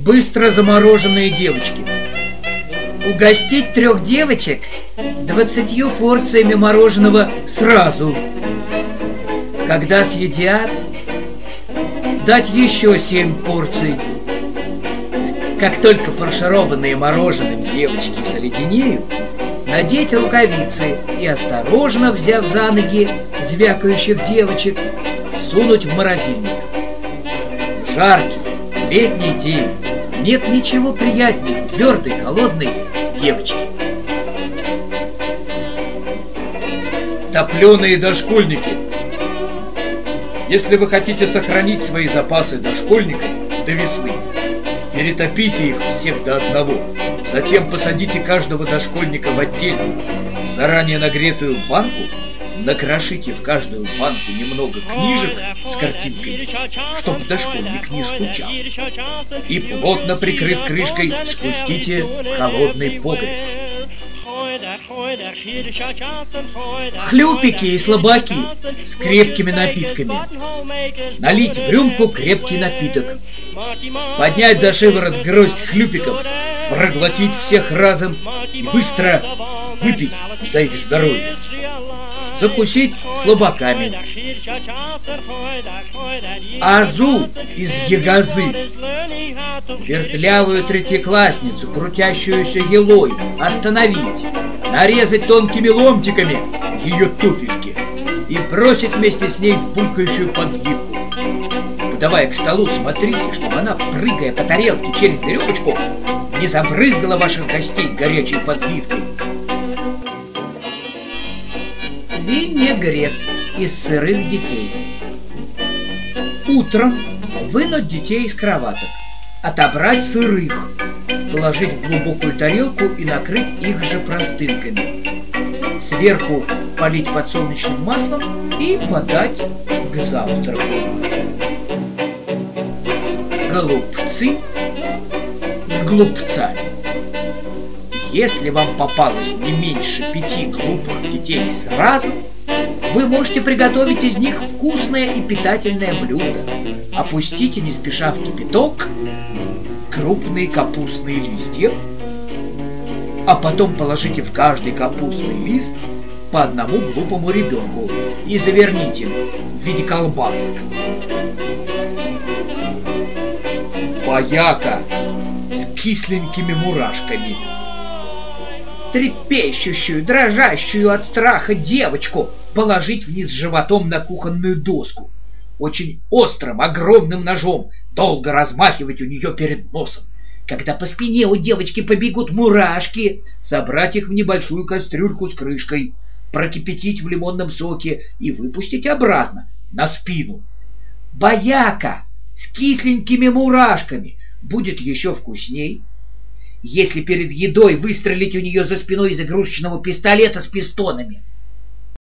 быстро замороженные девочки. Угостить 3 девочек 20 порциями мороженого сразу. Когда съедят, дать еще 7 порций. Как только фаршированные мороженым девочки заледенеют, надеть рукавицы и, осторожно взяв за ноги звякающих девочек, сунуть в морозильник. В жаркий летний день нет ничего приятнее твердой, холодной девочки. Топленые дошкольники. Если вы хотите сохранить свои запасы дошкольников до весны, перетопите их всех до одного. Затем посадите каждого дошкольника в отдельную, заранее нагретую банку, накрошите в каждую банку немного книжек с картинками, чтобы дошкольник не скучал, и, плотно прикрыв крышкой, спустите в холодный погреб. Хлюпики и слабаки с крепкими напитками. Налить в рюмку крепкий напиток, поднять за шиворот гроздь хлюпиков, проглотить всех разом и быстро выпить за их здоровье. Закусить слабаками. Азу из ягозы. Вертлявую третьеклассницу, крутящуюся елой, остановить, нарезать тонкими ломтиками ее туфельки и бросить вместе с ней в булькающую подливку. Подавая к столу, смотрите, чтобы она, прыгая по тарелке через веревочку, не забрызгала ваших гостей горячей подливкой. Винегрет из сырых детей. Утром вынуть детей из кроваток, отобрать сырых, положить в глубокую тарелку и накрыть их же простынками. Сверху полить подсолнечным маслом и подать к завтраку. Голубцы с глупцами. Если вам попалось не меньше 5 глупых детей сразу, вы можете приготовить из них вкусное и питательное блюдо. Опустите не спеша в кипяток крупные капустные листья, а потом положите в каждый капустный лист по одному глупому ребенку и заверните в виде колбасок. Бояка с кисленькими мурашками. Трепещущую, дрожащую от страха девочку положить вниз животом на кухонную доску. Очень острым, огромным ножом долго размахивать у нее перед носом. Когда по спине у девочки побегут мурашки, собрать их в небольшую кастрюльку с крышкой, прокипятить в лимонном соке и выпустить обратно на спину. Бояка с кисленькими мурашками будет еще вкусней, если перед едой выстрелить у нее за спиной из игрушечного пистолета с пистонами.